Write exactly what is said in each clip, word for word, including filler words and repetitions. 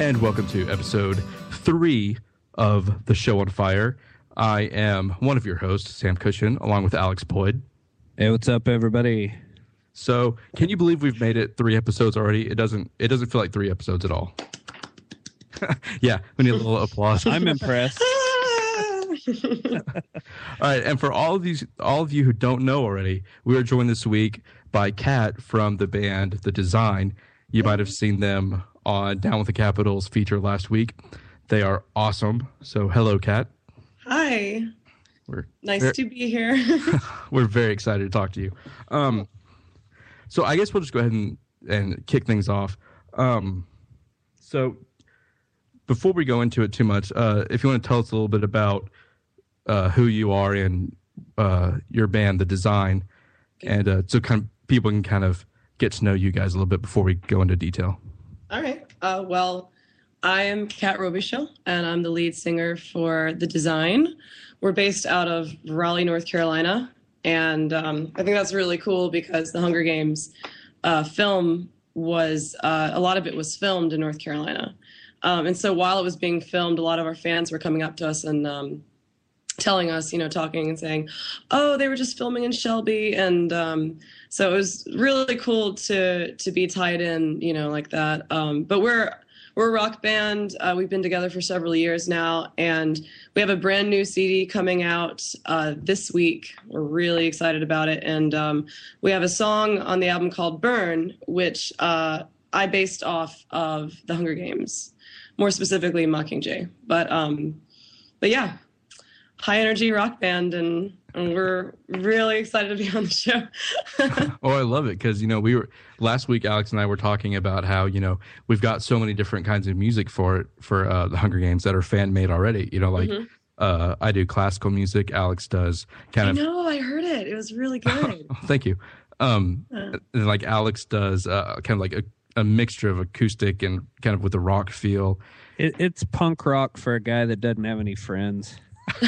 and welcome to episode three of The Show on Fire. I am one of your hosts, Sam Cushion, along with Alex Boyd. Hey, what's up, everybody? So, can you believe we've made it three episodes already? It doesn't. It doesn't feel like three episodes at all. Yeah, we need a little applause. I'm impressed. All right, and for all of these, all of you who don't know already, we are joined this week by Kat from the band The Design. You might have seen them on Down with the Capitals feature last week. They are awesome. So, hello, Kat. Hi. We're nice very, to be here. We're very excited to talk to you. Um, so, I guess we'll just go ahead and, and kick things off. Um, so, before we go into it too much, uh, if you want to tell us a little bit about uh, who you are and uh, your band, The Design, okay. and uh, so kind of people can kind of get to know you guys a little bit before we go into detail. All right. Uh, well, I am Kat Robichaux, and I'm the lead singer for The Design. We're based out of Raleigh, North Carolina, and um, I think that's really cool because the Hunger Games uh, film was, uh, a lot of it was filmed in North Carolina. Um, and so while it was being filmed, a lot of our fans were coming up to us and um, telling us, you know, talking and saying, oh, they were just filming in Shelby. And um, so it was really cool to to be tied in, you know, like that. Um, but we're we're a rock band. Uh, we've been together for several years now. And we have a brand new C D coming out uh, this week. We're really excited about it. And um, we have a song on the album called Burn, which uh, I based off of The Hunger Games. More specifically, Mockingjay. But um, but yeah, high energy rock band, and, and we're really excited to be on the show. Oh, I love it because you know we were last week. Alex and I were talking about how you know we've got so many different kinds of music for it for uh, the Hunger Games that are fan made already. You know, like mm-hmm. uh, I do classical music. Alex does kind I of. I know. I heard it. It was really good. Thank you. Um, uh. and like Alex does uh, kind of like a. a mixture of acoustic and kind of with a rock feel. It, it's punk rock for a guy that doesn't have any friends.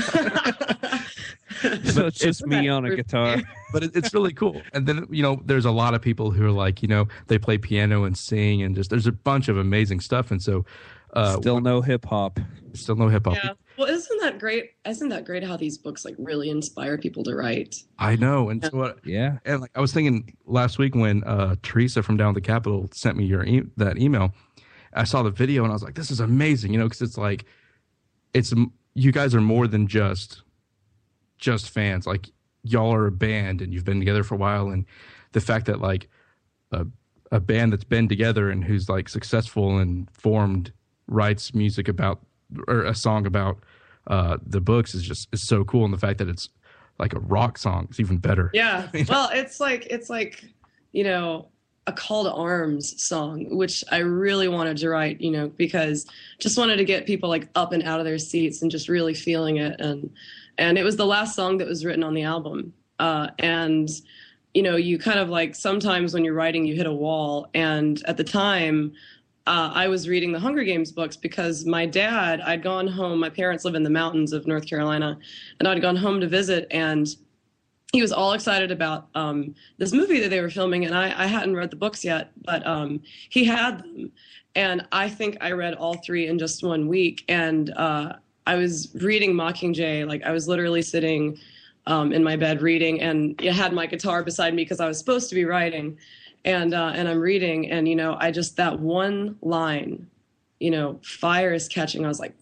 So it's just me on a guitar. But it, it's really cool. And then, you know, there's a lot of people who are like, you know, they play piano and sing and just, there's a bunch of amazing stuff. And so. Uh, still no hip hop. Still no hip hop. Yeah. Well, isn't that great? Isn't that great how these books like really inspire people to write? I know. And yeah. so what, yeah. And like I was thinking last week when uh, Teresa from Down at the Capitol sent me your e- that email, I saw the video and I was like, this is amazing, you know, because it's like, it's you guys are more than just just fans. Like y'all are a band and you've been together for a while, and the fact that like a a band that's been together and who's like successful and formed writes music about or a song about uh, the books is just is so cool, and the fact that it's like a rock song is even better. Yeah, well, it's like it's like you know a call to arms song, which I really wanted to write, you know, because just wanted to get people like up and out of their seats and just really feeling it, and and it was the last song that was written on the album, uh, and you know you kind of like sometimes when you're writing you hit a wall, and at the time. Uh, I was reading the Hunger Games books because my dad, I'd gone home. My parents live in the mountains of North Carolina, and I'd gone home to visit, and he was all excited about um, this movie that they were filming, and I, I hadn't read the books yet, but um, he had them, and I think I read all three in just one week, and uh, I was reading Mockingjay, like I was literally sitting um, in my bed reading, and I had my guitar beside me because I was supposed to be writing. And uh, and I'm reading, and, you know, I just, that one line, you know, fire is catching. I was like,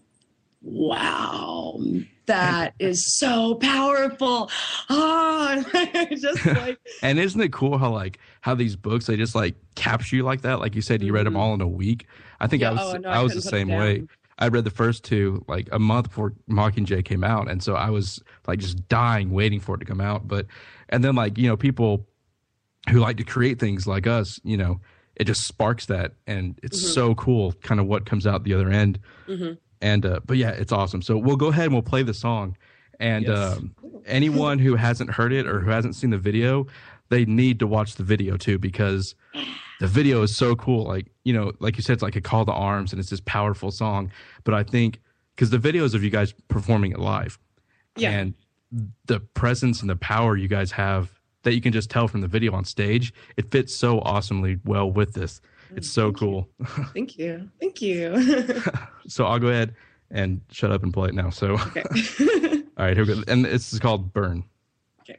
wow, that is so powerful. Oh, just like. And isn't it cool how, like, how these books, they just, like, capture you like that? Like you said, you mm-hmm. read them all in a week. I think yeah, I was oh, no, I, I was the same way. I read the first two, like, a month before Mockingjay came out. And so I was, like, just dying, waiting for it to come out. But, and then, like, you know, people who like to create things like us, you know, it just sparks that, and it's mm-hmm. so cool kind of what comes out the other end. Mm-hmm. And uh but yeah, it's awesome. So we'll go ahead and we'll play the song, and yes. um anyone who hasn't heard it or who hasn't seen the video, they need to watch the video too, because the video is so cool. Like, you know, like you said, it's like a call to arms, and it's this powerful song. But I think because the videos of you guys performing it live, yeah, and the presence and the power you guys have that you can just tell from the video on stage, it fits so awesomely well with this. It's so Thank cool. Thank you. Thank you. So I'll go ahead and shut up and play it now. So, okay. All right, here we go. And this is called Burn. Okay.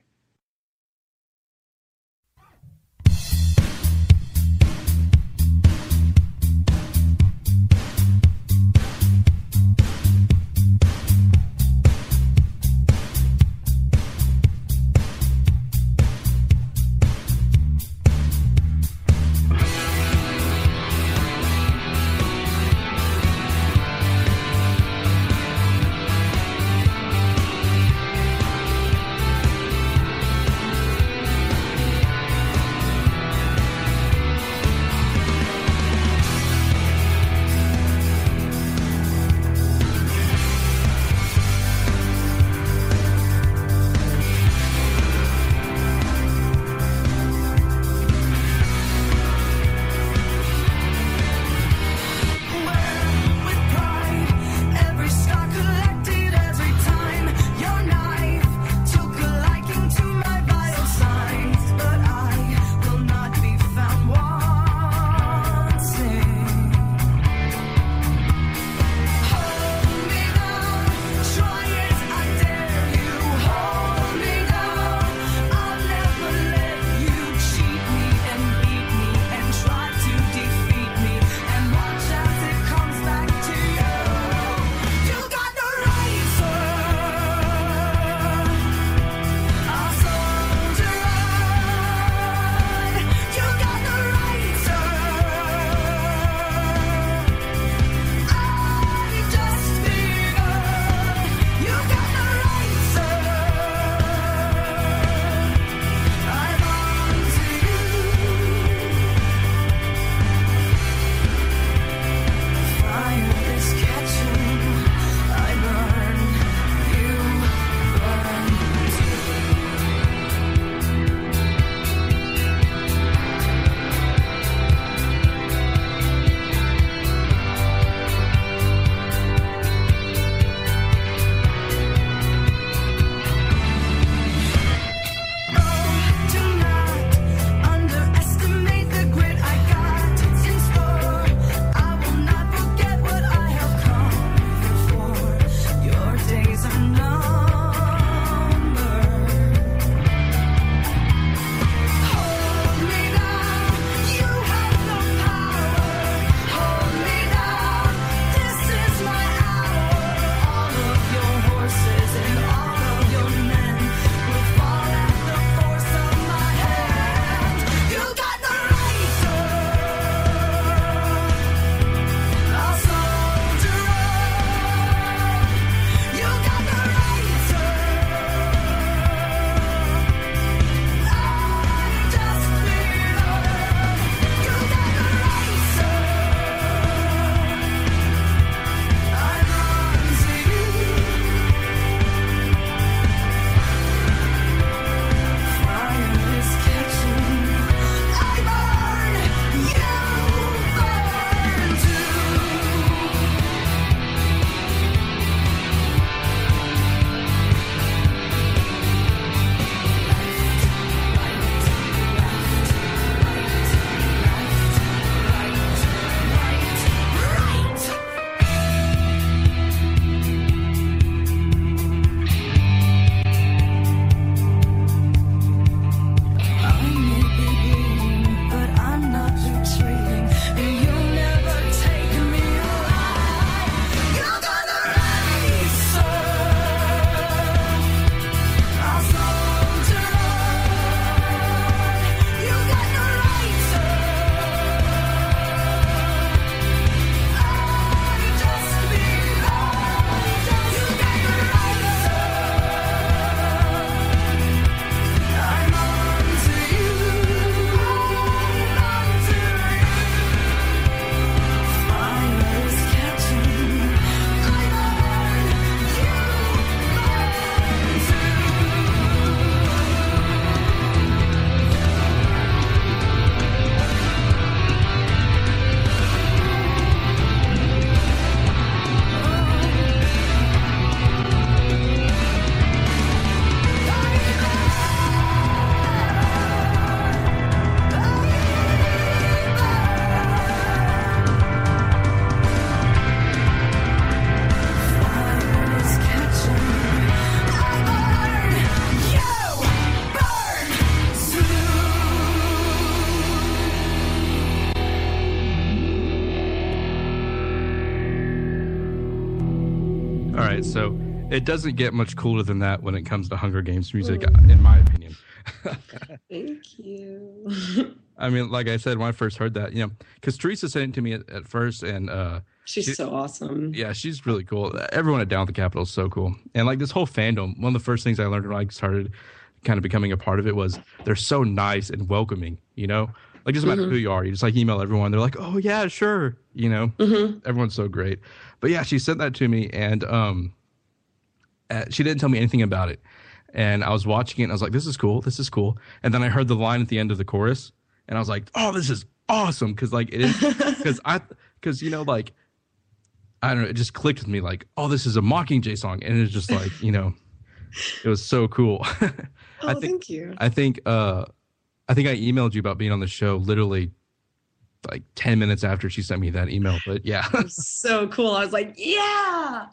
All right, so it doesn't get much cooler than that when it comes to Hunger Games music, mm. in my opinion. Thank you. I mean, like I said, when I first heard that, you know, because Teresa sent it to me at, at first, and uh, she's she, so awesome. Yeah, she's really cool. Everyone at Down at the Capitol is so cool, and like this whole fandom. One of the first things I learned when I started kind of becoming a part of it was they're so nice and welcoming. You know, like it doesn't matter mm-hmm. who you are, you just like email everyone. They're like, oh yeah, sure. You know, mm-hmm. everyone's so great. But yeah, she sent that to me, and um, uh, she didn't tell me anything about it. And I was watching it, and I was like, this is cool, this is cool. And then I heard the line at the end of the chorus, and I was like, oh, this is awesome. Because, like, it is, because I, because, you know, like, I don't know, it just clicked with me, like, oh, this is a Mockingjay song. And it's just like, you know, it was so cool. oh, I think, thank you. I think, uh, I think I emailed you about being on the show literally like ten minutes after she sent me that email. But yeah. So cool. I was like, yeah.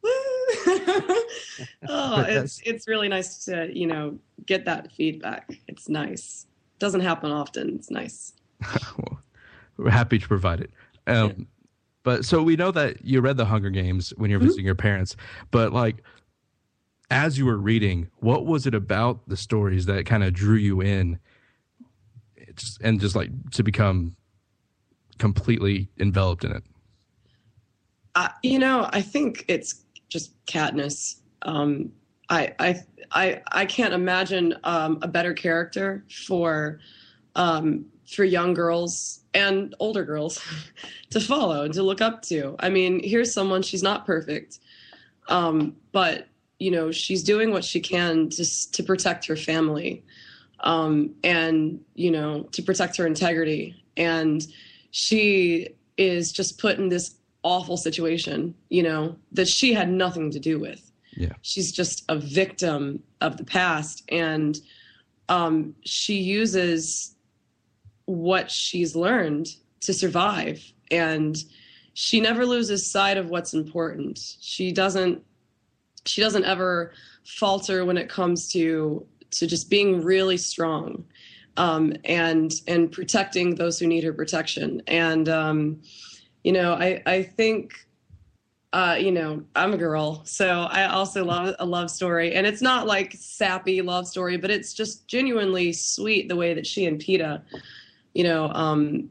oh, it's it's really nice to, you know, get that feedback. It's nice. Doesn't happen often. It's nice. Well, we're happy to provide it. Um, yeah. But so we know that you read The Hunger Games when you're mm-hmm. visiting your parents. But like, as you were reading, what was it about the stories that kind of drew you in, just, and just like to become completely enveloped in it? Uh, you know, I think it's just Katniss. Um, I, I, I, I can't imagine um, a better character for um, for young girls and older girls to follow, to look up to. I mean, here's someone, she's not perfect, um, but you know, she's doing what she can to to protect her family, um, and you know, to protect her integrity. And she is just put in this awful situation, you know, that she had nothing to do with. Yeah. She's just a victim of the past. And um, she uses what she's learned to survive. And she never loses sight of what's important. She doesn't, she doesn't ever falter when it comes to, to just being really strong, um, and, and protecting those who need her protection. And, um, You know, I, I think, uh, you know, I'm a girl, so I also love a love story. And it's not like sappy love story, but it's just genuinely sweet the way that she and Peeta, you know, um,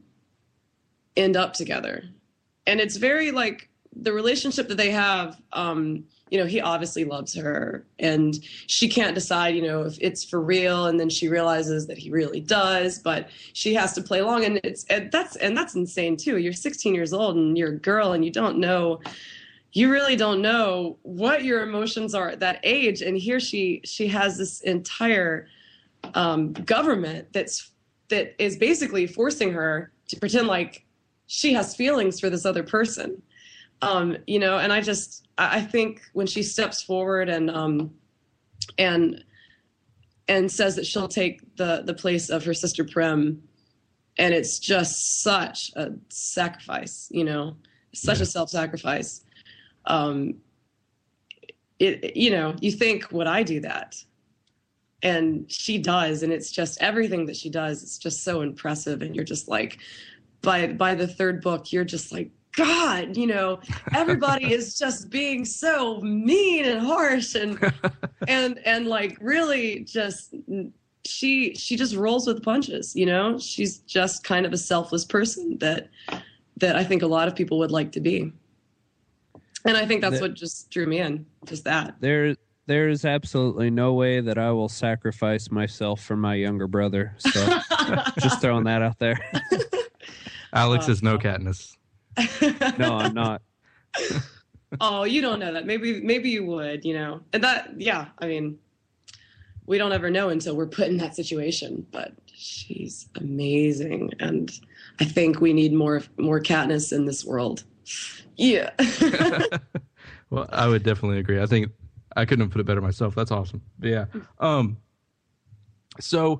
end up together. And it's very like the relationship that they have, um, you know, he obviously loves her and she can't decide, you know, if it's for real. And then she realizes that he really does, but she has to play along. And it's, and that's, and that's insane too. You're sixteen years old and you're a girl and you don't know, you really don't know what your emotions are at that age. And here she, she has this entire um, government that's, that is basically forcing her to pretend like she has feelings for this other person. Um, you know, and I just, I think when she steps forward and, um, and, and says that she'll take the, the place of her sister Prim, and it's just such a sacrifice, you know, such yeah. a self-sacrifice. Um, it, you know, you think, would I do that? And she does. And it's just everything that she does. It's just so impressive. And you're just like, by, by the third book, you're just like, God, you know, everybody is just being so mean and harsh and, and, and like really just, she, she just rolls with punches, you know, she's just kind of a selfless person that, that I think a lot of people would like to be. And I think that's what just drew me in, just that. There, there's absolutely no way that I will sacrifice myself for my younger brother. So just throwing that out there. Alex uh, is no Katniss. No, I'm not. Oh, you don't know that. Maybe, maybe you would, you know, and that, yeah, I mean, we don't ever know until we're put in that situation, but she's amazing. And I think we need more, more Katniss in this world. Yeah. Well, I would definitely agree. I think I couldn't have put it better myself. That's awesome. But yeah. Um, so,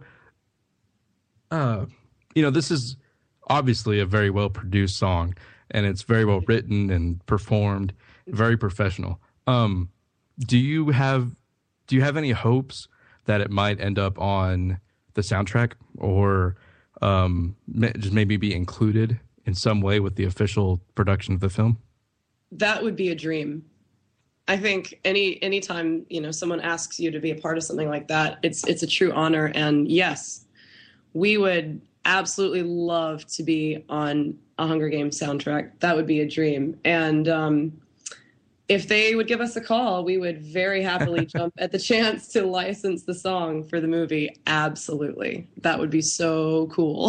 uh, you know, this is obviously a very well produced song, and it's very well written and performed, very professional. Um, do you have, do you have any hopes that it might end up on the soundtrack, or um, just maybe be included in some way with the official production of the film? That would be a dream. I think any anytime, you know, someone asks you to be a part of something like that, it's it's a true honor. And yes, we would absolutely love to be on a Hunger Games soundtrack. That would be a dream. And um, if they would give us a call, we would very happily jump at the chance to license the song for the movie. Absolutely. That would be so cool.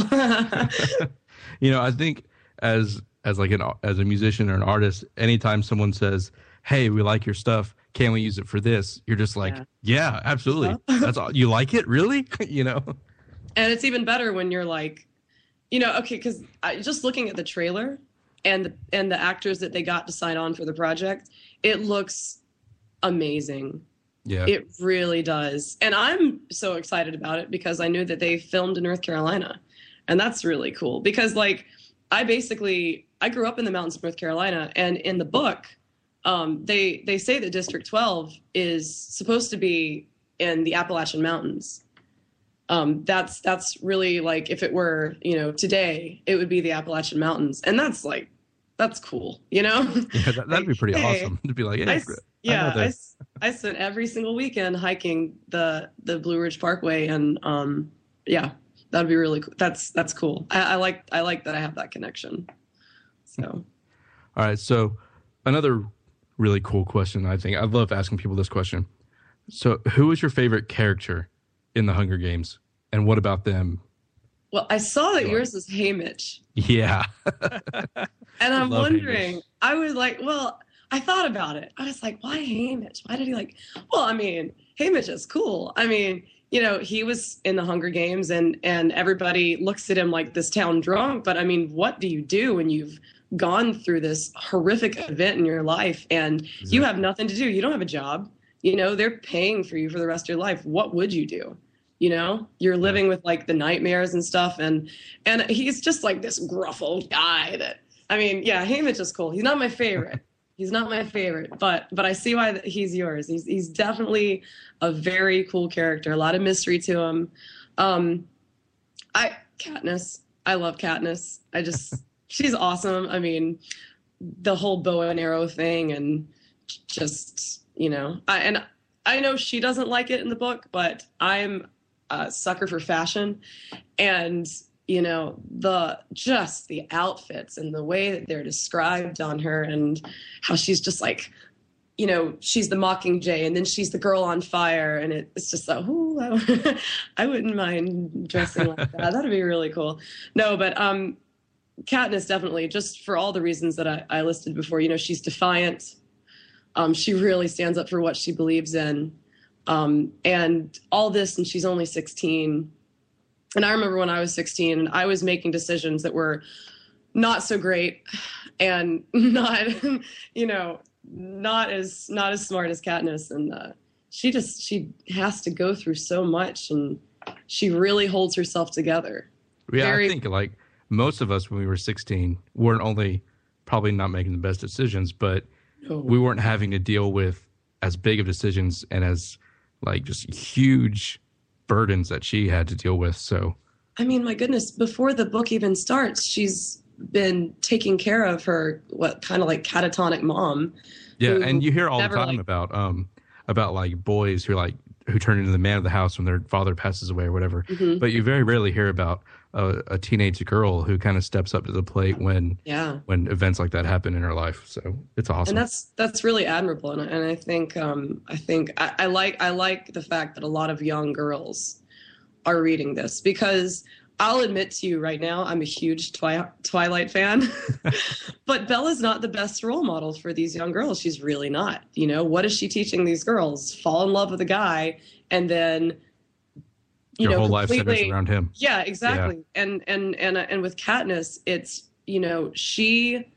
You know, I think as as like an as a musician or an artist, anytime someone says, "Hey, we like your stuff. Can we use it for this?" You're just like, "Yeah, yeah, absolutely." That's all. You like it, really? You know. And it's even better when you're like, you know, okay, because just looking at the trailer and the, and the actors that they got to sign on for the project, it looks amazing. Yeah, it really does. And I'm so excited about it because I knew that they filmed in North Carolina, and that's really cool. Because like, I basically I grew up in the mountains of North Carolina, and in the book, um, they they say that District twelve is supposed to be in the Appalachian Mountains. Um, that's that's really like if it were, you know, today, it would be the Appalachian Mountains. And that's like, that's cool, you know? Yeah, that, that'd be pretty hey, awesome. To be like, hey, I, yeah, I, I, I spent every single weekend hiking the, the Blue Ridge Parkway. And um, yeah, that'd be really cool. That's, that's cool. I, I like, I like that I have that connection. So. All right. So another really cool question, I think. I love asking people this question. So who is your favorite character in the Hunger Games, and what about them? Well, I saw that yours was Haymitch. Yeah. And I'm wondering, Haymitch. I was like, well, I thought about it. I was like, why Haymitch? Why did he like, well, I mean, Haymitch is cool. I mean, you know, he was in the Hunger Games and, and everybody looks at him like this town drunk. But I mean, what do you do when you've gone through this horrific event in your life and exactly. you have nothing to do? You don't have a job. You know, they're paying for you for the rest of your life. What would you do? You know, you're living with like the nightmares and stuff. And and he's just like this gruff old guy that, I mean, yeah, Haymitch is cool. He's not my favorite. He's not my favorite, but but I see why he's yours. He's he's definitely a very cool character. A lot of mystery to him. Um, I Katniss. I love Katniss. I just, she's awesome. I mean, the whole bow and arrow thing and just, you know, I, and I know she doesn't like it in the book, but I'm a sucker for fashion, and you know, the just the outfits and the way that they're described on her and how she's just like, you know, she's the Mockingjay and then she's the girl on fire, and it, it's just like, ooh, I, I wouldn't mind dressing like that. That'd be really cool. No, but um, Katniss definitely, just for all the reasons that I, I listed before. You know, she's defiant. Um, she really stands up for what she believes in. Um, and all this, and she's only sixteen. And I remember when I was sixteen, and I was making decisions that were not so great and not, you know, not as not as smart as Katniss. And uh, she just, she has to go through so much, and she really holds herself together. Yeah, Very- I think like most of us when we were sixteen weren't only probably not making the best decisions, but oh. we weren't having to deal with as big of decisions and as like just huge burdens that she had to deal with. So, I mean, my goodness, before the book even starts, she's been taking care of her, what kind of like catatonic mom. Yeah. And you hear all the time like, about, um, about like boys who like, who turn into the man of the house when their father passes away or whatever. Mm-hmm. But you very rarely hear about a, a teenage girl who kind of steps up to the plate when, yeah. when events like that happen in her life. So it's awesome. And that's, that's really admirable. And, and I think, um, I think I, I like, I like the fact that a lot of young girls are reading this, because I'll admit to you right now, I'm a huge Twi- Twilight fan, but Bella's not the best role model for these young girls. She's really not. You know, what is she teaching these girls? Fall in love with a guy, and then, you Your know, whole life centers around him. Yeah, exactly. Yeah. And and and and with Katniss, it's, you know, she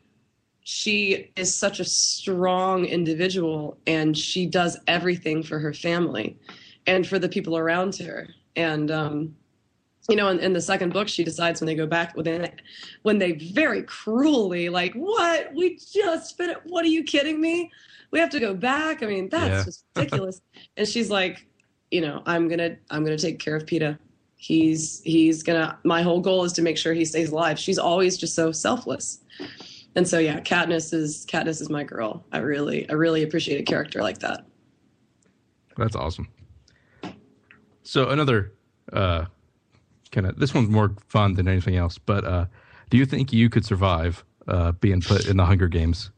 she is such a strong individual, and she does everything for her family and for the people around her. And um you know, in, in the second book, she decides when they go back within it, when they very cruelly like, what? We just fit it. What, are you kidding me? We have to go back. I mean, that's yeah. just ridiculous. And she's like, you know, I'm going to, I'm going to take care of Peeta. He's, he's going to, my whole goal is to make sure he stays alive. She's always just so selfless. And so yeah, Katniss is Katniss is my girl. I really I really appreciate a character like that. That's awesome. So another uh, kind of this one's more fun than anything else. But uh, do you think you could survive uh, being put in the Hunger Games?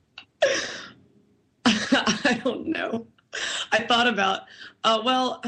I don't know. I thought about uh, well,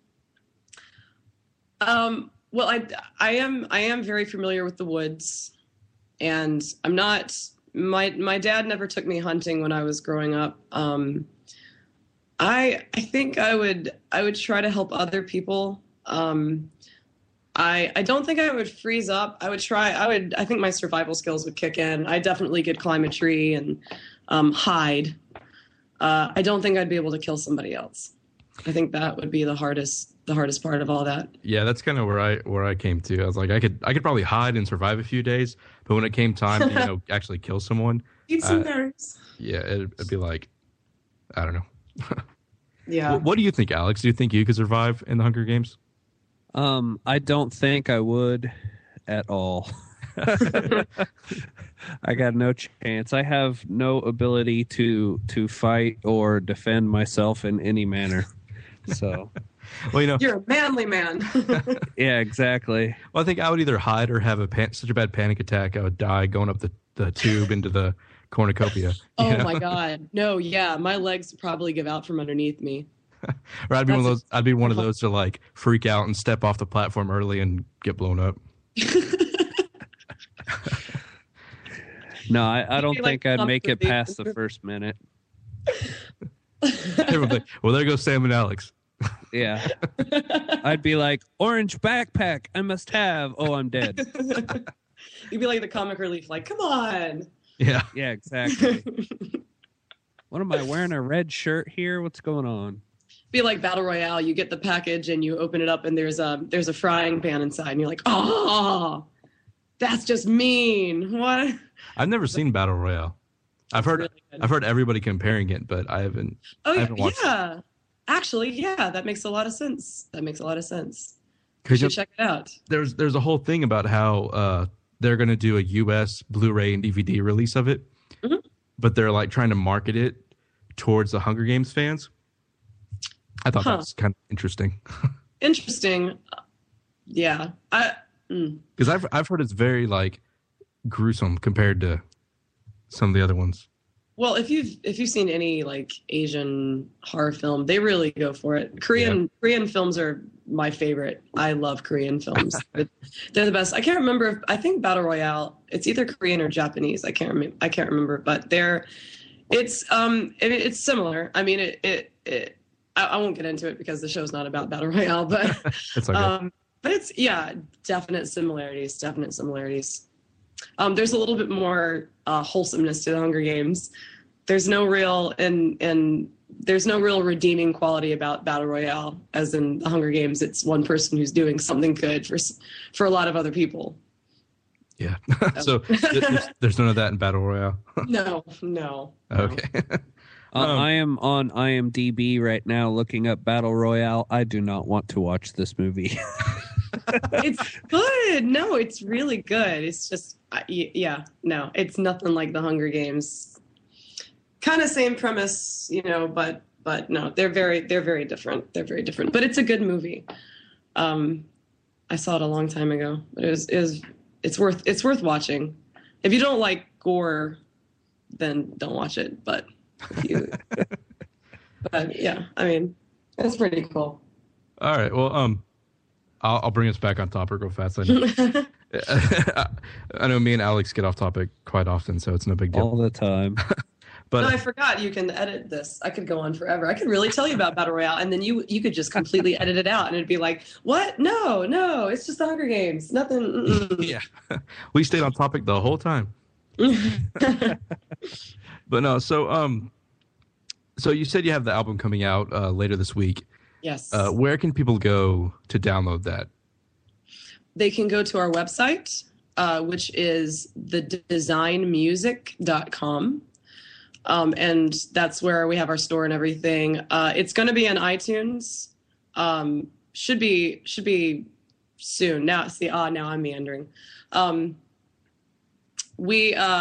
um, well I I am I am very familiar with the woods, and I'm not. My my dad never took me hunting when I was growing up. Um, I I think I would I would try to help other people. Um, I I don't think I would freeze up. I would try. I would. I think my survival skills would kick in. I definitely could climb a tree and um, hide. Uh, I don't think I'd be able to kill somebody else. I think that would be the hardest the hardest part of all that. Yeah, that's kind of where I where I came to. I was like, I could I could probably hide and survive a few days, but when it came time to, you know, actually kill someone, eat some uh, berries. Yeah, it'd, it'd be like, I don't know. Yeah. What, what do you think, Alex? Do you think you could survive in the Hunger Games? Um, I don't think I would at all. I got no chance. I have no ability to to fight or defend myself in any manner. So, well, you know, you're a manly man. Yeah, exactly. Well, I think I would either hide or have a pan- such a bad panic attack I would die going up the, the tube into the cornucopia. Oh know? my God. No, yeah. My legs would probably give out from underneath me. Or I'd be That's one of those a- I'd be one of those to like freak out and step off the platform early and get blown up. No, I, I don't think like, I'd make it past the first minute. Everybody, well, there goes Sam and Alex. Yeah. I'd be like, orange backpack, I must have. Oh, I'm dead. You'd be like the comic relief, like, come on. Yeah. Yeah, exactly. What am I wearing? A red shirt here? What's going on? Be like Battle Royale. You get the package and you open it up and there's a, there's a frying pan inside and you're like, oh, that's just mean. What? I've never seen Battle Royale. I've heard really I've heard everybody comparing it, but I haven't. Oh I haven't watched yeah, it. Actually, yeah, that makes a lot of sense. That makes a lot of sense. You should check it out. There's there's a whole thing about how uh, they're going to do a U S Blu-ray and D V D release of it, mm-hmm. but they're like trying to market it towards the Hunger Games fans. I thought huh. that was kind of interesting. Interesting, yeah. I because mm. I've I've heard it's very like gruesome compared to some of the other ones. Well, if you've if you've seen any like Asian horror film, they really go for it. Korean yeah. Korean films are my favorite. I love Korean films. They're the best. I can't remember. If, I think Battle Royale. It's either Korean or Japanese. I can't remember. I can't remember. But they're. It's um. It, it's similar. I mean, it. It. it I, I won't get into it because the show's not about Battle Royale. But. It's okay. Um. But it's yeah. Definite similarities. Definite similarities. Um, there's a little bit more uh, wholesomeness to the Hunger Games. There's no real and and there's no real redeeming quality about Battle Royale, as in the Hunger Games. It's one person who's doing something good for for a lot of other people. Yeah. So there's, there's none of that in Battle Royale. no, no. Okay. uh, um, I am on IMDb right now looking up Battle Royale. I do not want to watch this movie. It's good. No, it's really good. It's just, uh, yeah, no, it's nothing like the Hunger Games. Kind of same premise, you know, but but no, they're very they're very different. They're very different. But it's a good movie. Um, I saw it a long time ago, but it was is it's worth it's worth watching. If you don't like gore, then don't watch it. But if you, but yeah, I mean, it's pretty cool. All right. Well, um. I'll, I'll bring us back on topic real fast. I know. I know me and Alex get off topic quite often, so it's no big deal. All the time. But no, I forgot you can edit this. I could go on forever. I could really tell you about Battle Royale, and then you you could just completely edit it out, and it'd be like, what? No, no, it's just the Hunger Games. Nothing. Mm-mm. Yeah. We stayed on topic the whole time. But no, so um, so you said you have the album coming out uh, later this week. Yes. Uh, where can people go to download that? They can go to our website, uh, which is the design music dot com. Um, and that's where we have our store and everything. Uh, it's going to be on iTunes. Um, should be should be soon. Now, see, ah, now I'm meandering. Um, we uh,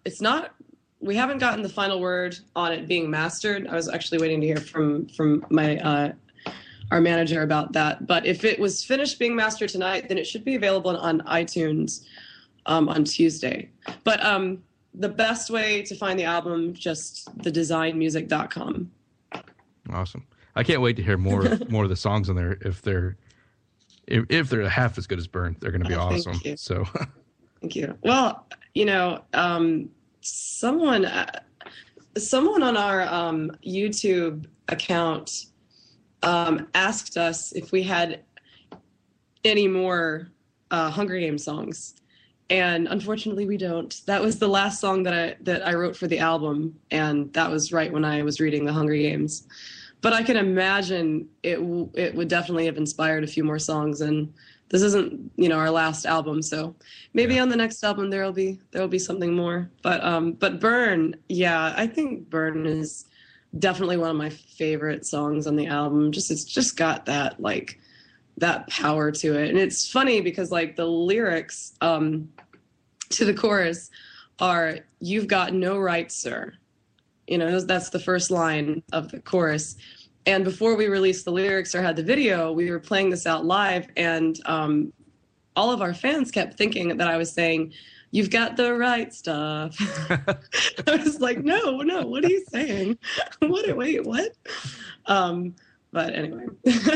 it's not. We haven't gotten the final word on it being mastered. I was actually waiting to hear from from my uh, our manager about that. But if it was finished being mastered tonight, then it should be available on iTunes um, on Tuesday. But um, the best way to find the album, just the design music dot com. Awesome. I can't wait to hear more more of the songs on there. If they're if, if they're half as good as Burn, they're going to be oh, awesome. Thank you. So, thank you. Well, you know, um, someone uh, someone on our um, YouTube account um, asked us if we had any more uh, Hunger Games songs, and unfortunately, we don't. That was the last song that I that I wrote for the album, and that was right when I was reading the Hunger Games. But I can imagine it w- it would definitely have inspired a few more songs, and this isn't, you know, our last album, so maybe yeah. on the next album there'll be there'll be something more. But um, but Burn, yeah, I think Burn is definitely one of my favorite songs on the album. Just it's just got that like that power to it, and it's funny because like the lyrics um, to the chorus are "You've got no right, sir." You know, that's the first line of the chorus. And before we released the lyrics or had the video, we were playing this out live, and um, all of our fans kept thinking that I was saying, "You've got the right stuff." I was like, no, no, what are you saying? What? Wait, what? Um, but anyway.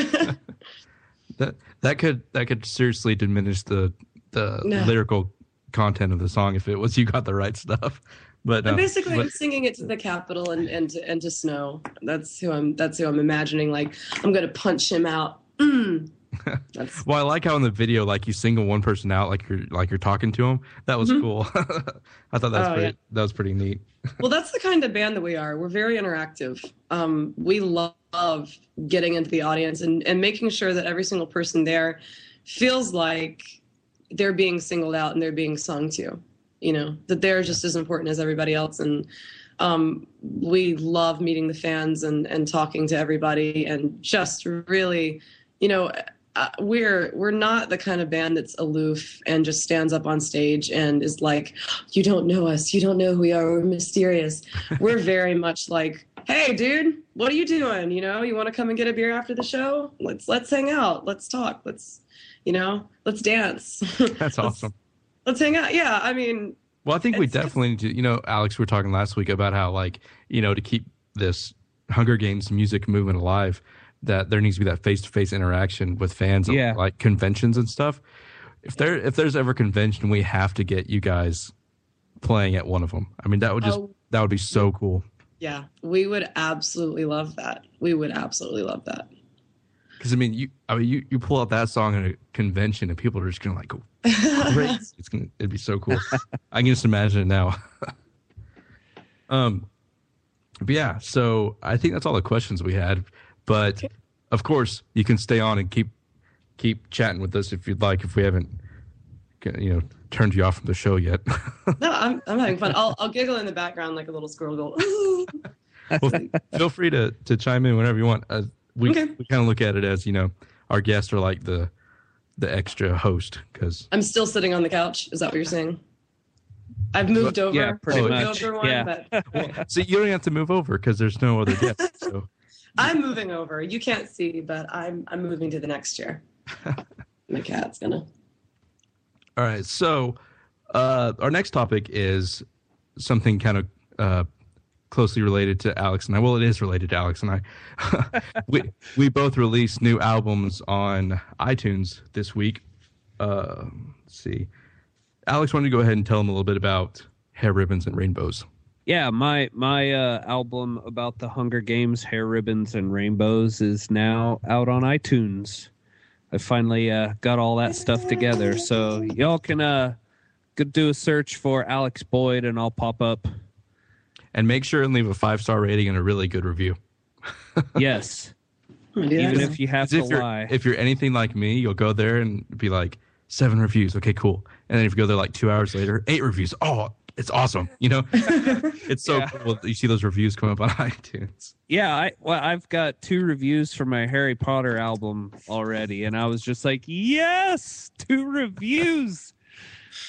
that that could that could seriously diminish the the no. lyrical content of the song if it was "You got the right stuff." But I'm uh, basically but, I'm singing it to the Capitol and and to, and to Snow. That's who I'm. That's who I'm imagining. Like I'm gonna punch him out. Mm. That's... well, I like how in the video, like you single one person out, like you're like you're talking to him. That was mm-hmm. cool. I thought that was oh, pretty. Yeah. That was pretty neat. Well, that's the kind of band that we are. We're very interactive. Um, we love getting into the audience and and making sure that every single person there feels like they're being singled out and they're being sung to. You know, that they're just as important as everybody else. And um, we love meeting the fans and, and talking to everybody and just really, you know, uh, we're we're not the kind of band that's aloof and just stands up on stage and is like, you don't know us. You don't know who we are. We're mysterious. We're very much like, hey, dude, what are you doing? You know, you want to come and get a beer after the show? Let's let's hang out. Let's talk. Let's, you know, let's dance. That's awesome. Let's hang out. Yeah, I mean. Well, I think we definitely need to, you know, Alex, we were talking last week about how, like, you know, to keep this Hunger Games music movement alive, that there needs to be that face-to-face interaction with fans yeah. at, like, conventions and stuff. If there, if there's ever a convention, we have to get you guys playing at one of them. I mean, that would just, oh, that would be so cool. Yeah, we would absolutely love that. We would absolutely love that. Because I mean, you, I mean, you, you pull out that song at a convention, and people are just gonna like go crazy. It's gonna, it'd be so cool. I can just imagine it now. um, but yeah, so I think that's all the questions we had. But okay. Of course, you can stay on and keep keep chatting with us if you'd like. If we haven't, you know, turned you off from the show yet. No, I'm I'm having fun. I'll I'll giggle in the background like a little squirrel. Go. Well, feel free to to chime in whenever you want. Uh, We okay. we kind of look at it as, you know, our guests are like the the extra host because I'm still sitting on the couch. Is that what you're saying? I've moved over. Yeah, pretty much. Over one, yeah. But... well, so you don't have to move over because there's no other guests. So I'm moving over. You can't see, but I'm I'm moving to the next chair. My cat's gonna. All right. So uh, our next topic is something kind of. Uh, closely related to Alex and I. Well, it is related to Alex and I. we we both released new albums on iTunes this week. Uh, let's see. Alex, why don't you go ahead and tell them a little bit about Hair Ribbons and Rainbows? Yeah, my my uh, album about the Hunger Games, Hair Ribbons and Rainbows, is now out on iTunes. I finally uh, got all that stuff together, so y'all can uh, go do a search for Alex Boyd, and I'll pop up. And make sure and leave a five-star rating and a really good review. Yes. Even if you have to if you're, lie. If you're anything like me, you'll go there and be like, seven reviews. Okay, cool. And then if you go there like two hours later, eight reviews. Oh, it's awesome. You know? It's so yeah. cool. You see those reviews come up on iTunes. Yeah, I well, I've got two reviews for my Harry Potter album already. And I was just like, yes, two reviews.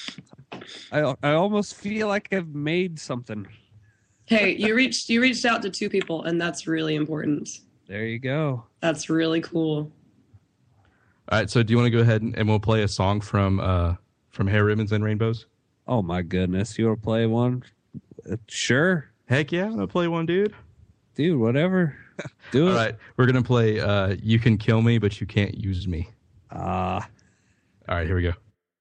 I I almost feel like I've made something. Hey, you reached you reached out to two people, and that's really important. There you go. That's really cool. All right, so do you want to go ahead and, and we'll play a song from uh, from Hair Ribbons and Rainbows? Oh my goodness, you want to play one? Uh, sure. Heck yeah, I'm gonna play one, dude. Dude, whatever. Do it. All right, we're gonna play uh, "You Can Kill Me, But You Can't Use Me." Ah. Uh, All right, here we go.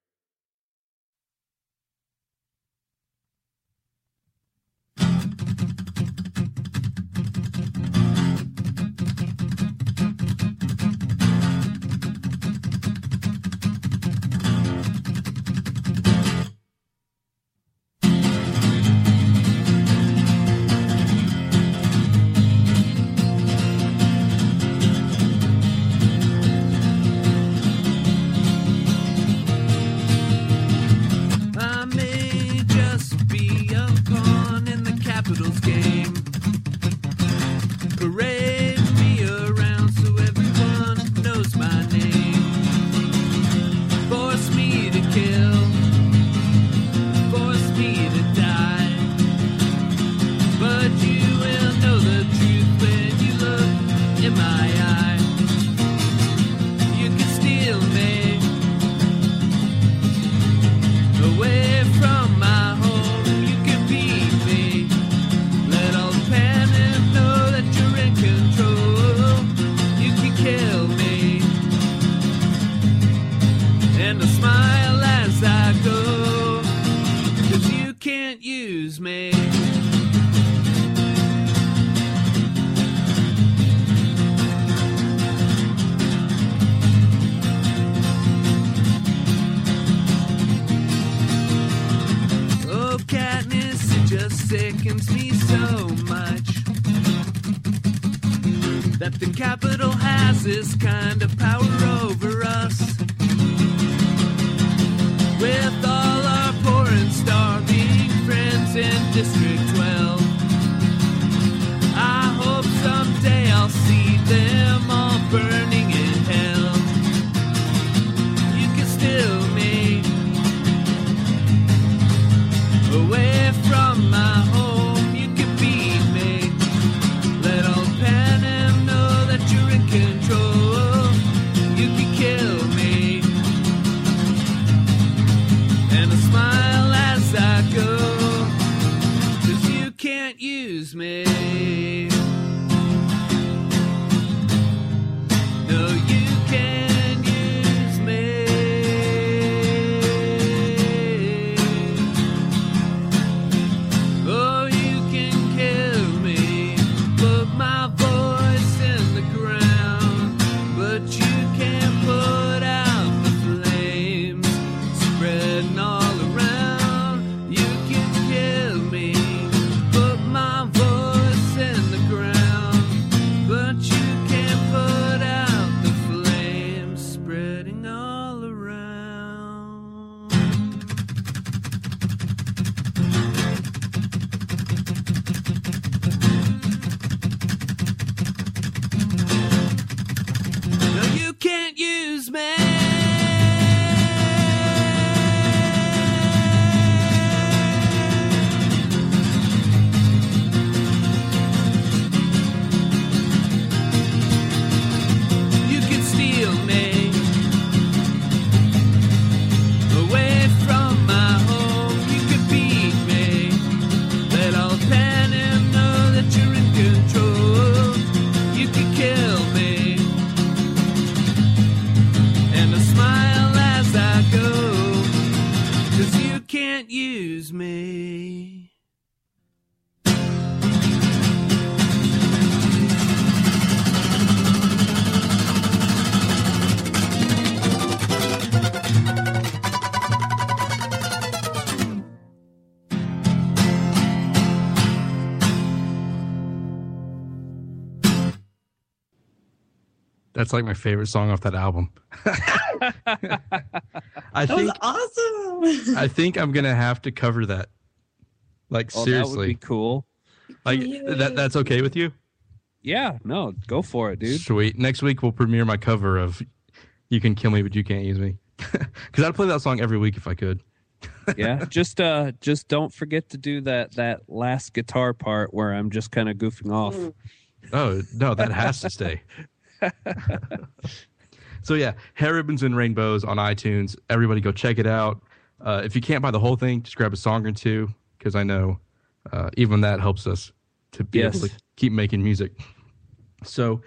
That's like my favorite song off that album. I that think, was awesome. I think I'm gonna have to cover that. Like oh, seriously, that would be cool. Like Yay. that. That's okay with you? Yeah. No, go for it, dude. Sweet. Next week we'll premiere my cover of "You Can Kill Me, But You Can't Use Me," because I'd play that song every week if I could. Yeah, just uh, just don't forget to do that that last guitar part where I'm just kind of goofing off. Oh no, that has to stay. So yeah, Hair Ribbons and Rainbows on iTunes. Everybody go check it out. Uh, if you can't buy the whole thing, just grab a song or two, because I know uh, even that helps us to be yes. able to keep making music. So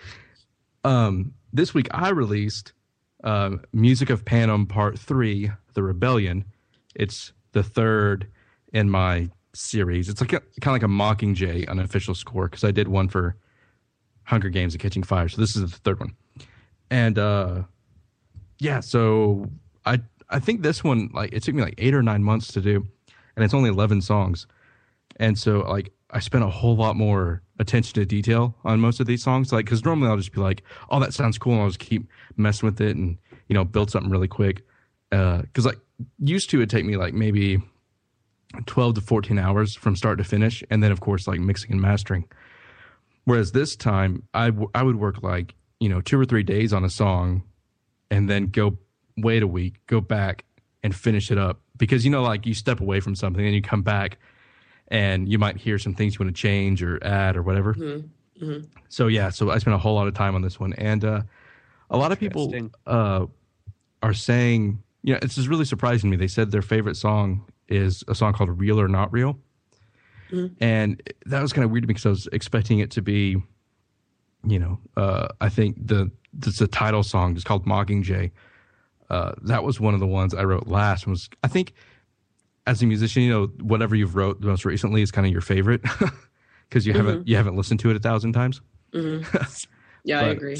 um, this week I released uh, Music of Panem Part three, The Rebellion. It's the third in my series. It's like a, kind of like a Mockingjay unofficial score, because I did one for Hunger Games and Catching Fire. So this is the third one. And uh, yeah, so I I think this one, like, it took me like eight or nine months to do, and it's only eleven songs. And so like I spent a whole lot more attention to detail on most of these songs, like, because normally I'll just be like, oh, that sounds cool, and I'll just keep messing with it and, you know, build something really quick. Because uh, like used to, it'd take me like maybe twelve to fourteen hours from start to finish, and then of course like mixing and mastering. Whereas this time, I, w- I would work like, you know, two or three days on a song, and then go wait a week, go back and finish it up. Because, you know, like you step away from something and you come back and you might hear some things you want to change or add or whatever. Mm-hmm. Mm-hmm. So yeah, so I spent a whole lot of time on this one. And uh, a lot of people uh, are saying, yeah, it's just really surprising to me. They said their favorite song is a song called Real or Not Real. Mm-hmm. And that was kind of weird to me, because I was expecting it to be, you know, uh, I think the it's a title song. It's called Mockingjay. Uh, that was one of the ones I wrote last. Was I think, as a musician, you know, whatever you've wrote the most recently is kind of your favorite, because you mm-hmm. haven't you haven't listened to it a thousand times. Mm-hmm. Yeah, but, I agree.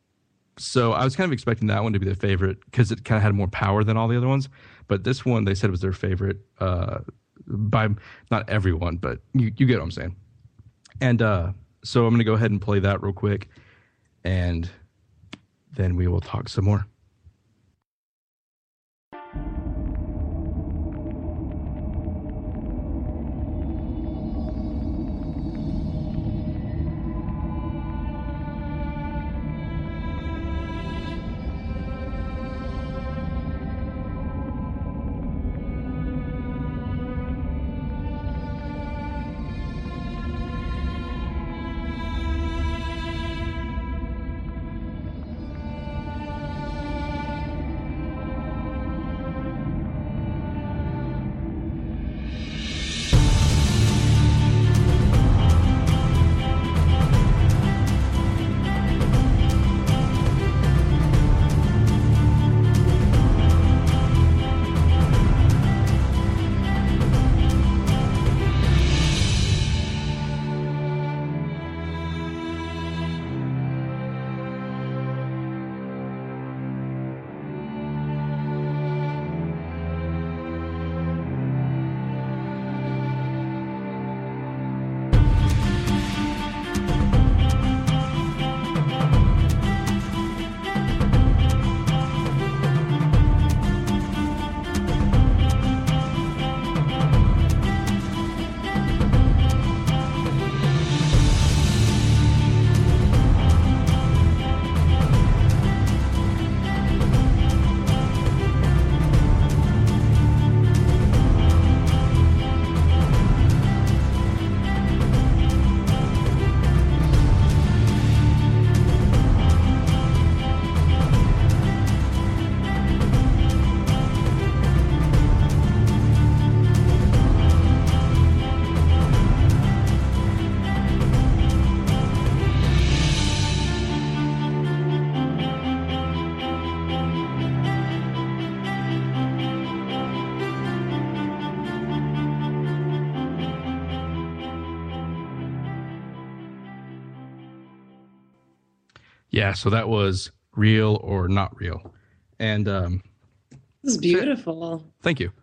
So I was kind of expecting that one to be the favorite, because it kind of had more power than all the other ones. But this one, they said was their favorite uh, by not everyone, but you you get what I'm saying. And uh, so I'm going to go ahead and play that real quick, and then we will talk some more. Yeah, so that was Real or Not Real. And um it's beautiful. Thank you.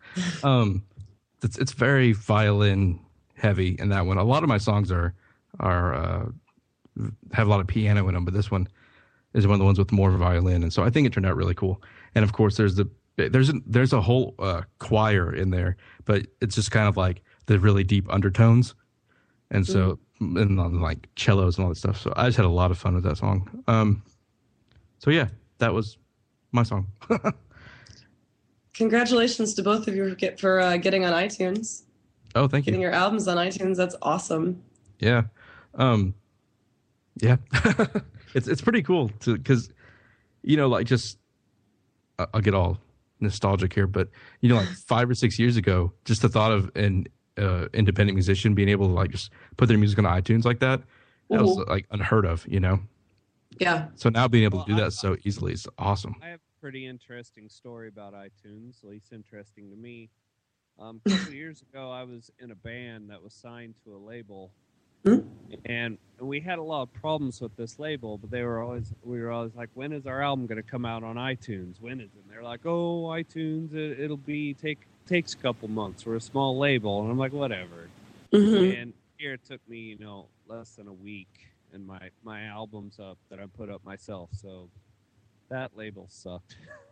um it's it's very violin heavy in that one. A lot of my songs are are uh have a lot of piano in them, but this one is one of the ones with more violin, and so I think it turned out really cool. And of course there's the there's a, there's a whole uh choir in there, but it's just kind of like the really deep undertones. And so mm. and like cellos and all that stuff. So I just had a lot of fun with that song. Um, so yeah, that was my song. congratulations to both of you for, get, for uh, getting on iTunes. Oh, thank you. Getting your albums on iTunes. That's awesome. Yeah. Um, yeah. it's it's pretty cool to because, you know, like just, I'll get all nostalgic here, but, you know, like five or six years ago, just the thought of an uh, independent musician being able to like just put their music on iTunes like that, that was like unheard of, you know? Yeah. So now being able well, to do I, that so easily is awesome. I have a pretty interesting story about iTunes, at least interesting to me. Um, a couple of years ago, I was in a band that was signed to a label, mm-hmm. and we had a lot of problems with this label. But they were always, we were always like, "When is our album going to come out on iTunes? When is it?" And they're like, "Oh, iTunes, it, it'll be take takes a couple months. We're a small label," and I'm like, "Whatever." Mm-hmm. And here it took me, you know, less than a week, and my my album's up that I put up myself. So that label sucked.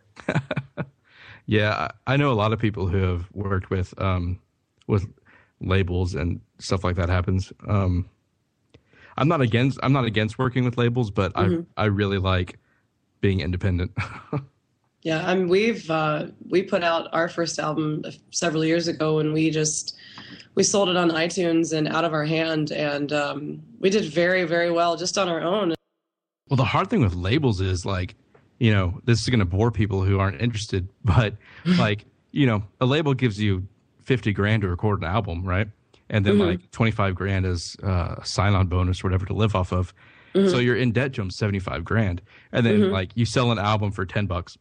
Yeah, I know a lot of people who have worked with um, with labels and stuff like that happens. Um, I'm not against I'm not against working with labels, but mm-hmm. I I really like being independent. Yeah, I mean we've uh, we put out our first album several years ago, and we just we sold it on iTunes and out of our hand, and um, we did very very well just on our own. Well, the hard thing with labels is like, you know, this is going to bore people who aren't interested, but like, you know, a label gives you fifty grand to record an album, right? And then mm-hmm. like twenty-five grand is uh, a sign-on bonus or whatever to live off of. Mm-hmm. So you're in debt to them seventy-five grand. And then mm-hmm. like you sell an album for ten bucks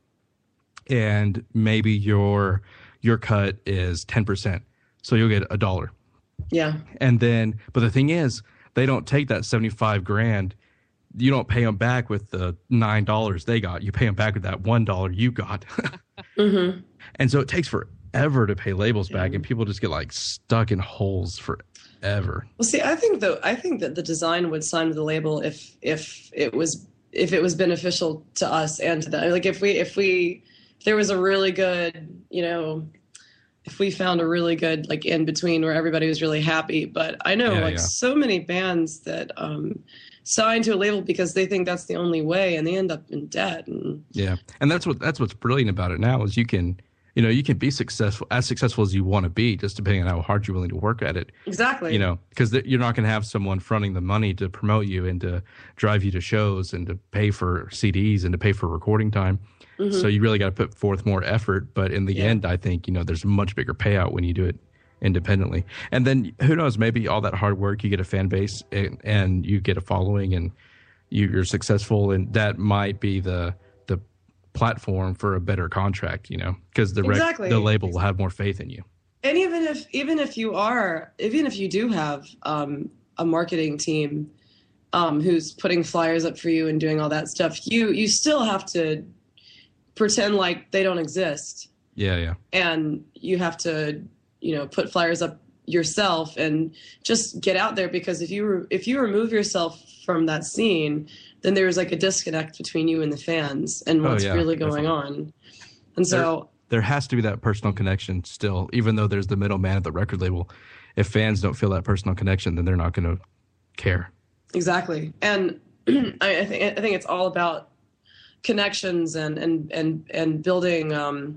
and maybe your, your cut is ten percent. So you'll get a dollar. Yeah. And then, but the thing is, they don't take that seventy-five grand. You don't pay them back with the nine dollars they got. You pay them back with that one dollar you got. mm-hmm. And so it takes forever to pay labels back, yeah. and people just get like stuck in holes forever. Well, see, I think though, I think that the design would sign with the label if if it was if it was beneficial to us and to them. Like if we if we if there was a really good, you know, if we found a really good like in between where everybody was really happy. But I know yeah, like yeah. so many bands that um sign to a label because they think that's the only way, and they end up in debt. And yeah, and that's what that's what's brilliant about it now is you can, you know, you can be successful as successful as you want to be, just depending on how hard you're willing to work at it. Exactly. You know, because th- you're not going to have someone fronting the money to promote you and to drive you to shows and to pay for C Ds and to pay for recording time. Mm-hmm. So you really got to put forth more effort. But in the yeah. end, I think, you know, there's a much bigger payout when you do it independently. And then who knows, maybe all that hard work, you get a fan base and, and you get a following and you, you're successful, and that might be the the platform for a better contract, you know, because the rec- exactly. the label will have more faith in you. And even if even if you are even if you do have um, a marketing team um, who's putting flyers up for you and doing all that stuff, you you still have to pretend like they don't exist. Yeah, yeah. And you have to, you know, put flyers up yourself and just get out there, because if you re- if you remove yourself from that scene, then there's like a disconnect between you and the fans and what's oh, yeah, really going definitely. on. And so there, there has to be that personal connection still, even though there's the middleman at the record label. If fans don't feel that personal connection, then they're not going to care. Exactly. And I, I think I think it's all about connections and and and and building um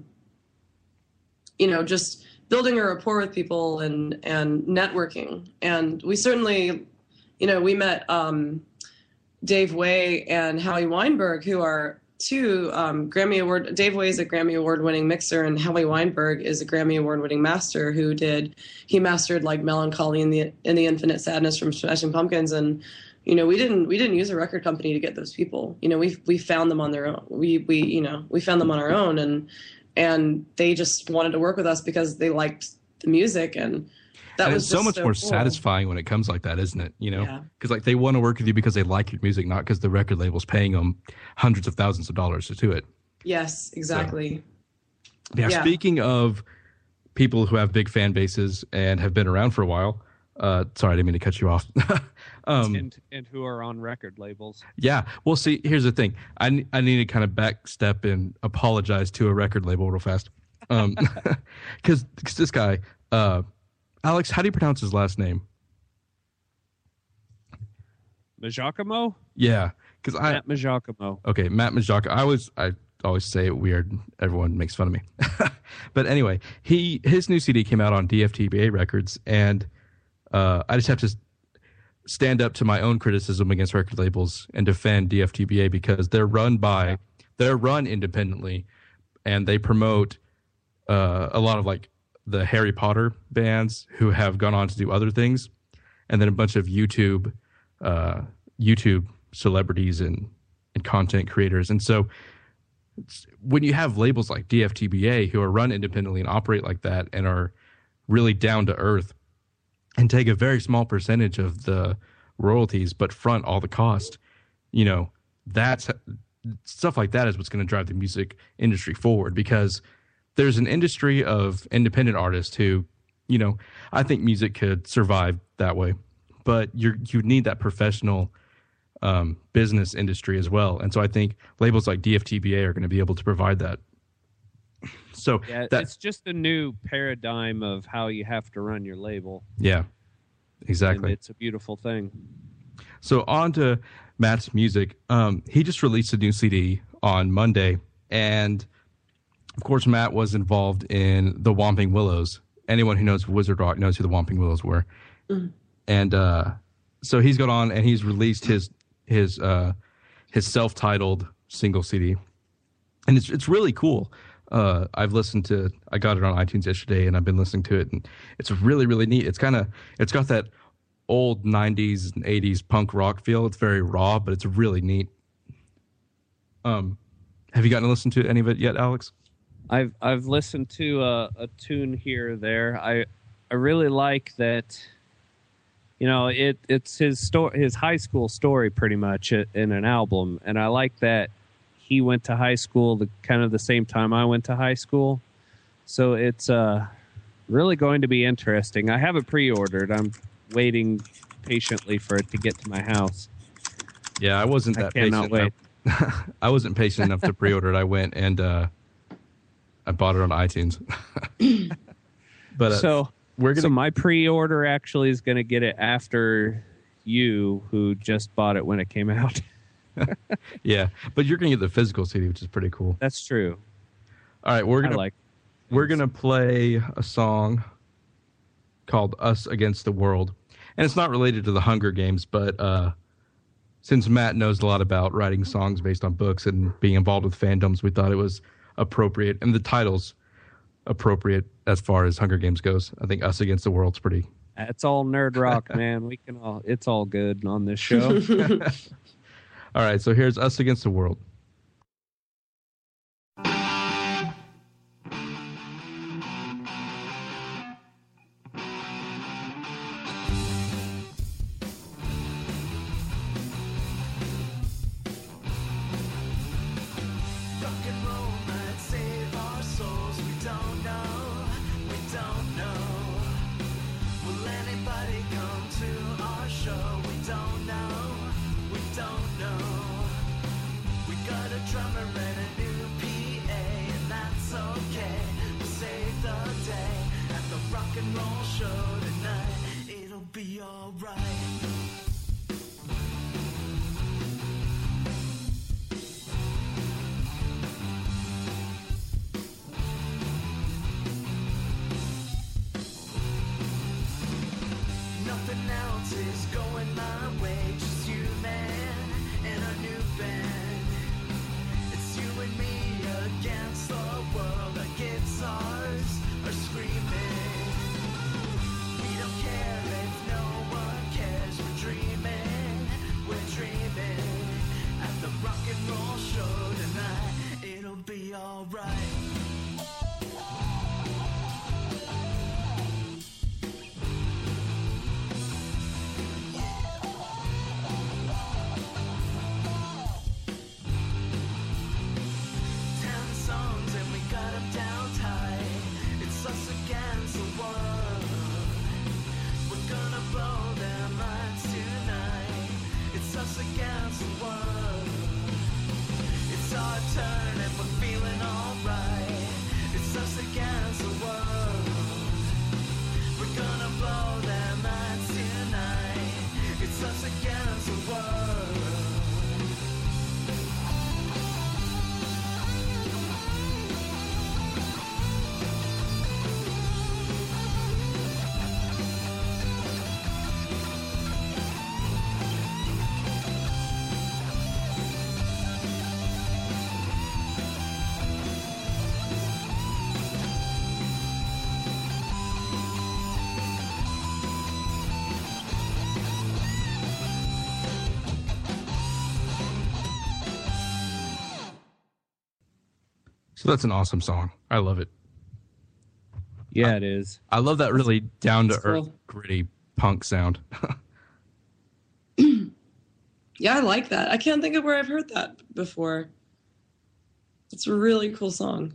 you know just building a rapport with people and and networking. And we certainly, you know, we met um Dave Way and Howie Weinberg, who are two um Grammy Award Dave Way is a Grammy Award winning mixer, and Howie Weinberg is a Grammy Award winning master who did he mastered like Melancholy and the and the Infinite Sadness from Smashing Pumpkins. And you know, we didn't we didn't use a record company to get those people. You know, we we found them on their own. We we you know we found them on our own, and and they just wanted to work with us because they liked the music, and that and was it's so just much so more cool. satisfying when it comes like that, isn't it? You know, because yeah. like they want to work with you because they like your music, not because the record label's paying them hundreds of thousands of dollars to do it. Yes, exactly. So, yeah, yeah. Speaking of people who have big fan bases and have been around for a while. Uh, sorry, I didn't mean to cut you off. um, and and who are on record labels. Yeah. Well, see, here's the thing. I, I need to kind of backstep and apologize to a record label real fast. Um, because this guy, uh, Alex, how do you pronounce his last name? Majacomo? Yeah. Because I Matt Majacomo. Okay, Matt Majacomo. I was I always say it weird. Everyone makes fun of me. But anyway, he his new C D came out on D F T B A Records, and uh, I just have to stand up to my own criticism against record labels and defend D F T B A because they're run by they're run independently, and they promote uh, a lot of like the Harry Potter bands who have gone on to do other things, and then a bunch of YouTube uh, YouTube celebrities and and content creators. And so when you have labels like D F T B A who are run independently and operate like that and are really down to earth and take a very small percentage of the royalties but front all the cost, you know, that's stuff like that is what's going to drive the music industry forward, because there's an industry of independent artists who, you know, I think music could survive that way, but you you need that professional um, business industry as well. And so I think labels like D F T B A are going to be able to provide that. So yeah, that, it's just a new paradigm of how you have to run your label. Yeah, exactly. And it's a beautiful thing. So on to Matt's music. Um, he just released a new C D on Monday, and of course Matt was involved in the Whomping Willows. Anyone who knows Wizard Rock knows who the Whomping Willows were. Mm. And uh, so he's gone on and he's released his his uh, his self-titled single C D, and it's it's really cool. Uh, I've listened to, I got it on iTunes yesterday, and I've been listening to it, and it's really, really neat. It's kind of, it's got that old nineties and eighties punk rock feel. It's very raw, but it's really neat. Um, have you gotten to listen to any of it yet, Alex? I've I've listened to a, a tune here or there. I I really like that. You know, it it's his story, his high school story, pretty much in an album, and I like that. He went to high school the kind of the same time I went to high school. So it's uh, really going to be interesting. I have it pre-ordered. I'm waiting patiently for it to get to my house. Yeah, I wasn't that I cannot patient. Wait. I wasn't patient enough to pre-order it. I went and uh, I bought it on iTunes. But uh, so we're gonna... so my pre-order actually is going to get it after you, who just bought it when it came out. Yeah, but you're gonna get the physical C D, which is pretty cool. That's true. All right, we're gonna like we're gonna play a song called "Us Against the World," and it's not related to the Hunger Games, but uh, since Matt knows a lot about writing songs based on books and being involved with fandoms, we thought it was appropriate, and the title's appropriate as far as Hunger Games goes. I think "Us Against the World's pretty. It's all nerd rock, man. We can all. It's all good on this show. All right, so here's Us Against the World. So that's an awesome song. I love it. Yeah, I, it is. I love that really down to earth, cool. gritty punk sound. Yeah, I like that. I can't think of where I've heard that before. It's a really cool song.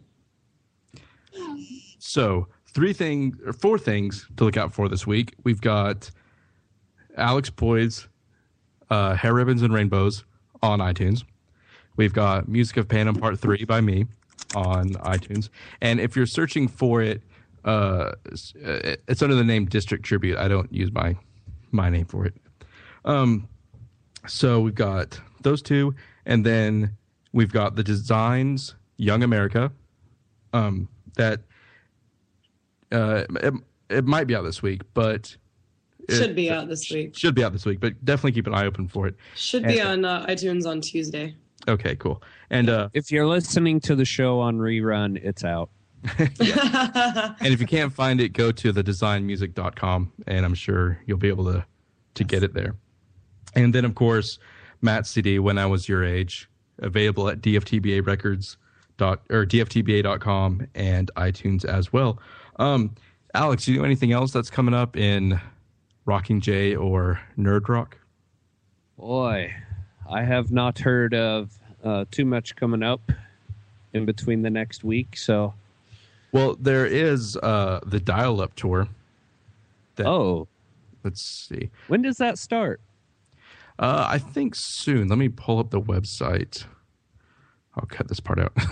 So, three things, or four things to look out for this week. We've got Alex Boyd's uh, Hair Ribbons and Rainbows on iTunes. We've got Music of Panem Part three by me on iTunes. And if you're searching for it, uh, it's under the name District Tribute. I don't use my my name for it. Um, so we've got those two, and then we've got the Designs Young America. Um, that uh, it, it might be out this week, but it should be out this week. Should be out this week, but definitely keep an eye open for it. Should be and, on uh, iTunes on Tuesday. Okay, cool. And uh, if you're listening to the show on rerun, it's out. And if you can't find it, go to the design music dot com, and I'm sure you'll be able to to get it there. And then, of course, Matt's C D, When I Was Your Age, available at D F T B A records dot or D F T B A dot com and iTunes as well. Um, Alex, do you know anything else that's coming up in Rocking J or Nerd Rock? Boy, I have not heard of uh, too much coming up in between the next week, so... Well, there is uh, the Dial-Up Tour. That, oh. Let's see. When does that start? Uh, I think soon. Let me pull up the website. I'll cut this part out.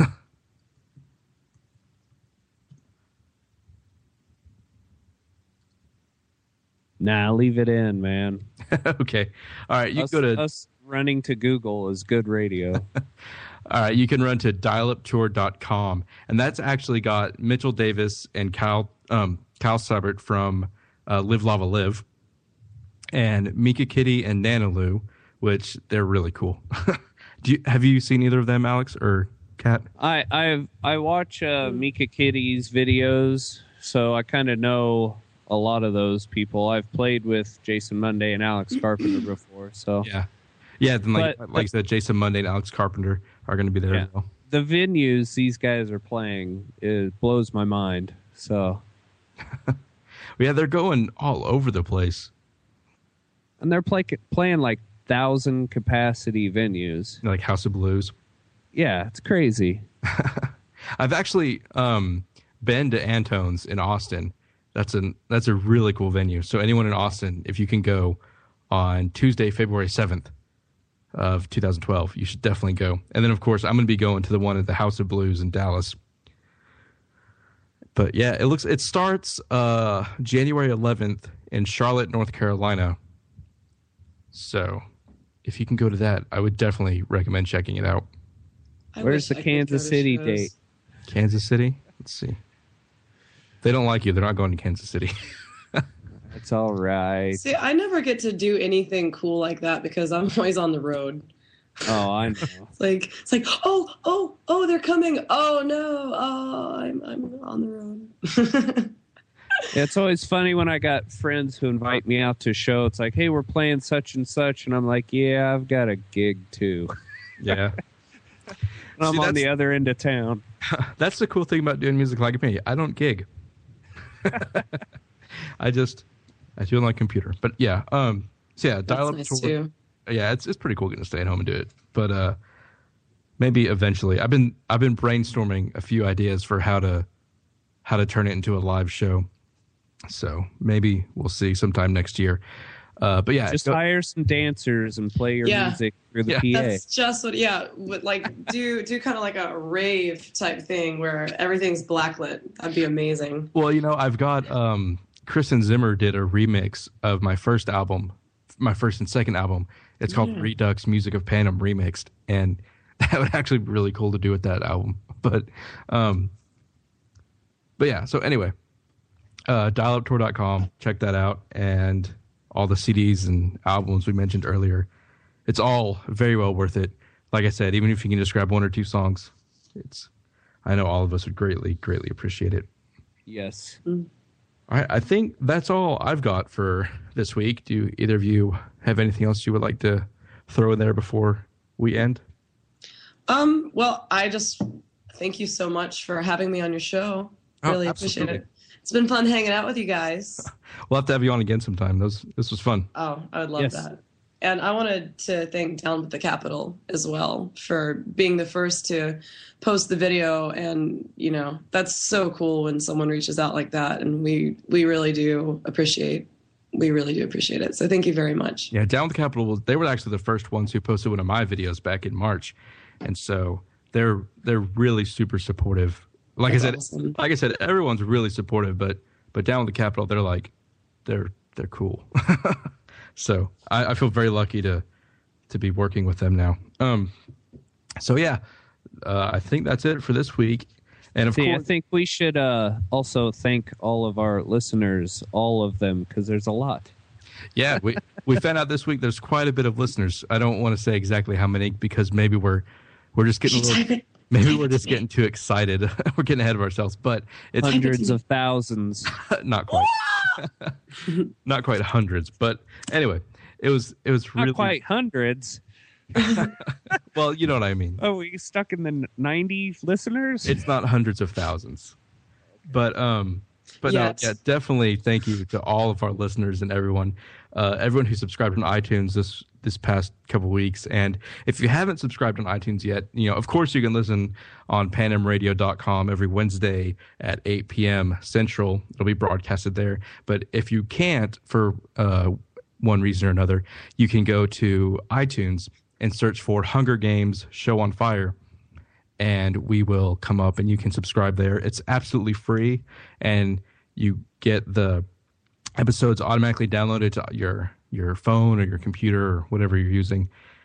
Nah, leave it in, man. Okay. All right. You us, go to us running to Google is good radio. All right. You can run to dial up tour dot com, and that's actually got Mitchell Davis and Kyle um, Kyle Sabert from uh, Live Lava Live, and Mika Kitty and Nanaloo, which they're really cool. Do you, have you seen either of them, Alex or Kat? I I I watch uh, Mika Kitty's videos, so I kind of know a lot of those people. I've played with Jason Monday and Alex Carpenter before, so yeah, yeah. Then like but, like I said, Jason Monday and Alex Carpenter are going to be there yeah, as well. The venues these guys are playing, it blows my mind. So yeah, they're going all over the place, and they're play, playing like thousand capacity venues, like House of Blues. Yeah, it's crazy. I've actually um, been to Antone's in Austin. That's an that's a really cool venue. So anyone in Austin, if you can go on Tuesday, February seventh of two thousand twelve, you should definitely go. And then, of course, I'm going to be going to the one at the House of Blues in Dallas. But yeah, it looks it starts uh, January eleventh in Charlotte, North Carolina. So if you can go to that, I would definitely recommend checking it out. I Where's the Kansas City shows. date? Kansas City? Let's see. If they don't like you, they're not going to Kansas City. It's all right. See, I never get to do anything cool like that because I'm always on the road. Oh, I know. It's like it's like oh oh oh they're coming. Oh no, oh I'm I'm on the road. Yeah, it's always funny when I got friends who invite me out to a show. It's like, hey, we're playing such and such, and I'm like, yeah, I've got a gig too. Yeah. And I'm See, on the other end of town. That's the cool thing about doing music like me. I don't gig. I just I do it on my computer. But yeah, um, so yeah, dial up. Nice tour. Too. Yeah, it's it's pretty cool getting to stay at home and do it. But uh, maybe eventually, I've been I've been brainstorming a few ideas for how to how to turn it into a live show. So maybe we'll see sometime next year. Uh, but yeah, just go, hire some dancers and play your yeah. music through the yeah. P A. That's just what, yeah, with, like do do kind of like a rave type thing where everything's blacklit. That'd be amazing. Well, you know, I've got um, Kristen Zimmer did a remix of my first album, my first and second album. It's called yeah. Redux Music of Panem Remixed, and that would actually be really cool to do with that album. But, um, but yeah. So anyway, uh, dial up tour dot com, check that out, and all the C Ds and albums we mentioned earlier. It's all very well worth it. Like I said, even if you can just grab one or two songs, it's. I know all of us would greatly, greatly appreciate it. Yes. Mm. All right, I think that's all I've got for this week. Do either of you have anything else you would like to throw in there before we end? Um. Well, I just thank you so much for having me on your show. Oh, really absolutely. appreciate it. It's been fun hanging out with you guys. We'll have to have you on again sometime. Those, this was fun. Oh, I would love Yes. that. And I wanted to thank Down with the Capitol as well for being the first to post the video. And, you know, that's so cool when someone reaches out like that. And we, we really do appreciate, we really do appreciate it. So thank you very much. Yeah, Down with the Capitol, they were actually the first ones who posted one of my videos back in March. And so they're they're really super supportive. Like That's I said, awesome. like I said, everyone's really supportive, but but Down with the Capitol, they're like, they're they're cool. So I, I feel very lucky to to be working with them now. Um, so yeah, uh, I think that's it for this week. And of See, course, I think we should uh, also thank all of our listeners, all of them, because there's a lot. yeah, we we found out this week there's quite a bit of listeners. I don't want to say exactly how many because maybe we're we're just getting a little, maybe we're just getting too excited. We're getting ahead of ourselves, but it's Hundreds of thousands. not quite. Not quite hundreds, but anyway, it was it was really Not quite hundreds. well, you know what I mean. Oh, we stuck in the ninety listeners? It's not hundreds of thousands, but um, but Yes. no, yeah, definitely thank you to all of our listeners and everyone, uh, everyone who subscribed on iTunes this this past couple weeks. And if you haven't subscribed on iTunes yet, you know, of course you can listen on pan am radio dot com every Wednesday at eight p.m. Central. It'll be broadcasted there. But if you can't, for uh, one reason or another, you can go to iTunes and search for Hunger Games Show on Fire, and we will come up and you can subscribe there. It's absolutely free, and you get the episodes automatically downloaded to your your phone or your computer or whatever you're using.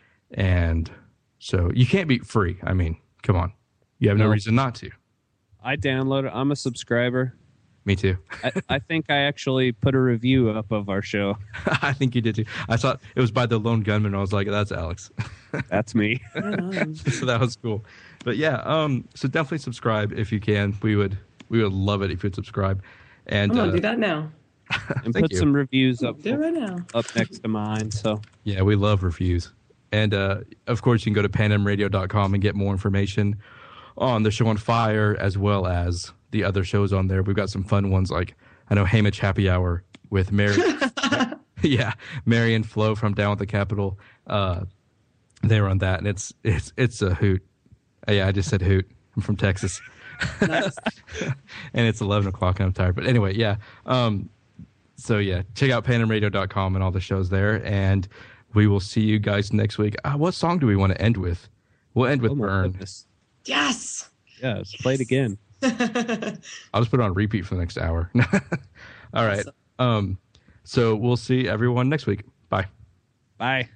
And so you can't be free. I mean, come on. You have no No. reason not to. I downloaded. I'm a subscriber. Me too. I, I think I actually put a review up of our show. I think you did too. I saw it was by the Lone Gunman. I was like, that's Alex. That's me. Right on. So that was cool. But yeah, um, so definitely subscribe if you can. We would we would love it if you'd subscribe. And I'm gonna uh, do that now. And Thank put you. some reviews up Do it right now. up next to mine. So yeah, we love reviews. And uh, of course, you can go to pan am radio dot com and get more information on the show on Fire as well as the other shows on there. We've got some fun ones like I know Hamish Happy Hour with Mary. yeah, Mary and Flo from Down with the Capitol. Uh, they were on that, and it's it's it's a hoot. Uh, yeah, I just said hoot. I'm from Texas. Nice. And it's eleven o'clock and I'm tired. But anyway, yeah. Um, so yeah, check out pan am radio dot com and all the shows there. And we will see you guys next week. Uh, what song do we want to end with? We'll end with oh my Burn. goodness. Yes. Yeah, let's play it again. I'll just put it on repeat for the next hour. All right. Awesome. Um, so we'll see everyone next week. Bye. Bye.